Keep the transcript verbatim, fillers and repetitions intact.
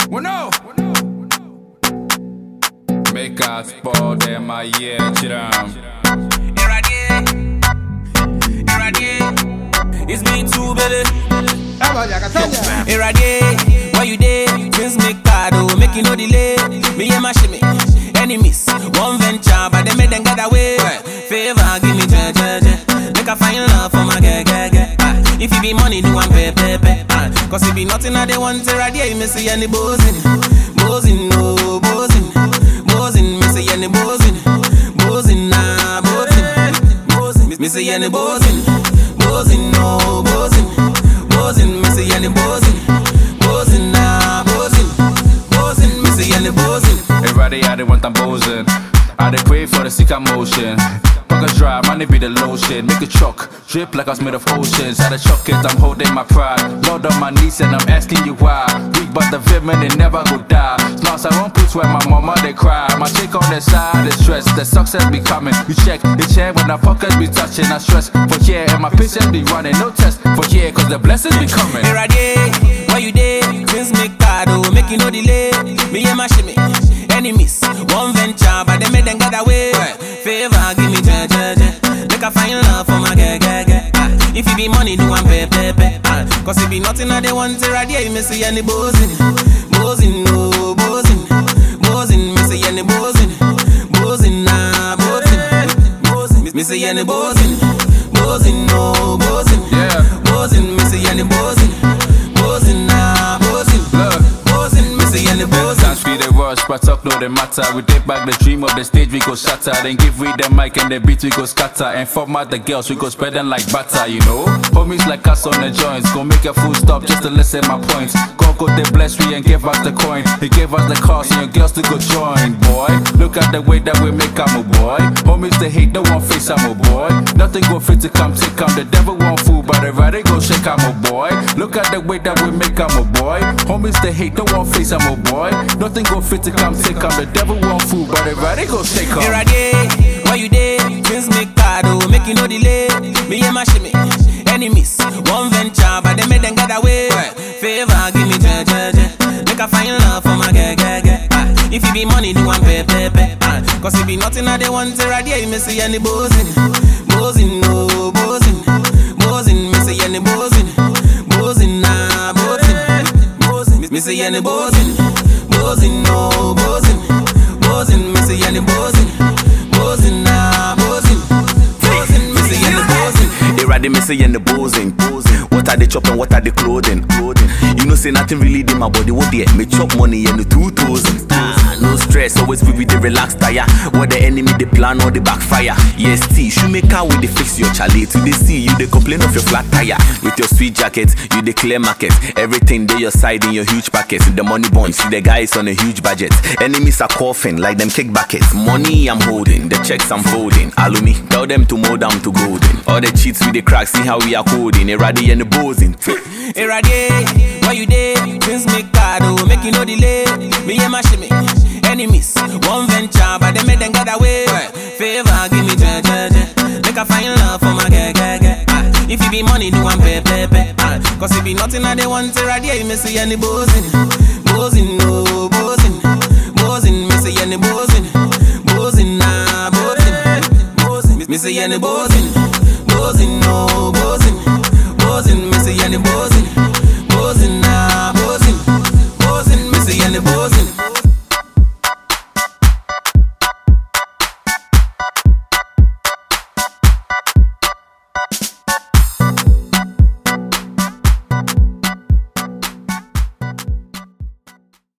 Well, no. Make us fall them my year, chiram. It's me too, baby. Irradiate, why you there? Things make card, oh, make you no delay. Me and my shimmy, enemies, one venture, but they made them get away. Favor, give me je, je, je. Make a find love for my girl, girl, girl. If it be money, do one pay, pay, pay. Cause if be nothing, I they want to irradiate. Me say any boozing, boozing, no, boozing, boozing. Me say any boozing, boozing, nah, boozing, boozing. Me say any boozing, boozing, no, boozing, boozing. Me say any boozing, boozing, nah, boozing, boozing. Me say any boozing. Everybody I they want them boozing. I they crave for the sick emotion. Pockets dry, money be the lotion. Make it choke, drip like I was made of oceans. At the choke it, I'm holding my pride. Lord on my knees and I'm asking you why. Weak but the vitamin, they never go die. Smiles I won't put where my mama they cry. My chick on the side is stressed, the success be coming. You check the chair when the pockets be touching. I stress for here and my patience be running. No test for here cause the blessings be coming. Irradiate, why you there? Things make card, oh, make you no delay. Me and my shimmy, enemies, one venture, but they made them get away. Favor, give me je, je, je. Make a find love for my girl, girl, girl. If it be money, do one pay, pay, pay. Cause if be nothing, I they want to irradiate. Me say any boozing, boozing, no, boozing, boozing. Me say any boozing, boozing, nah, boozing, boozing. Me say any boozing, boozing, no, boozing, yeah, boozing. Me say any boozing, boozing, nah, boozing, look, boozing. Me say any boozing. Times we they rush, but talk no they matter. We take back the dream of the stage, we go shatter. Then give we the mic and the beat, we go scatter. And format the girls, we go spread them like butter, you know. Homies like us on the joints, go make a full stop just to listen my points. God go they bless we and give us the coin. He gave us the cars and your girls to go join, boy. Look at the way that we make am, a boy. Homies they hate, no one face am, a boy. Nothing go fit to come take am. The devil won't fool, but the right go shake am, a boy. Look at the way that we make am, a boy. Homies they hate, no one face am, a boy. Nothing go fit to come take am. The devil won't fool, but the right go shake am. Irradiate, why you there? Things make card, oh, make you no delay. Me and my shimmy, enemies, one venture, but they made them get away. Favor, give me je, je, je. Make a find love for my girl, girl, girl. If it be money, do one pay, pay, pay. Cause if be nothing, I they want to irradiate. Me say any boozing, boozing, no, boozing, boozing. Me say any boozing, boozing, nah, boozing, boozing. Me say any boozing, boozing, no, boozing, boozing. Me say any boozing, boozing, nah, boozing, boozing. Me say any boozing. Irradiate, me say any boozing. What are they chopping? What are they clothing? You know say nothing really did my body. What there? Me chop money in the two thousand. Ah, no stress, always be with the relaxed tire. What the enemy they plan or the backfire. Yes, T, shoemaker with the fix your chalet. To they see you they complain of your flat tire. With your sweet jacket, you the clear market. Everything they your side in your huge packet. The money bonds, see the guys on a huge budget. Enemies are coughing like them cake buckets. Money I'm holding, the checks I'm folding. Alumi, tell them to mold down to golden. All the cheats with the cracks, see how we are coding. Irradiate and the boozing. Irradiate, why you there? Things make card, oh, make you no delay. Me and my shimmy, enemies, one venture, but they made them get away. Favor, give me je, je, je. Make a find love for my girl, girl, girl. If it be money, do one pay, pay, pay. Cause if be nothing, I they want to irradiate. Me say any boozing, boozing, no, boozing, boozing. Me say any boozing, boozing, nah, boozing, boozing. Me say any boozing, boozing, no, boozing, boozing. Me say any boozing, boozing, nah, boozing, boozing. Me say any boozing.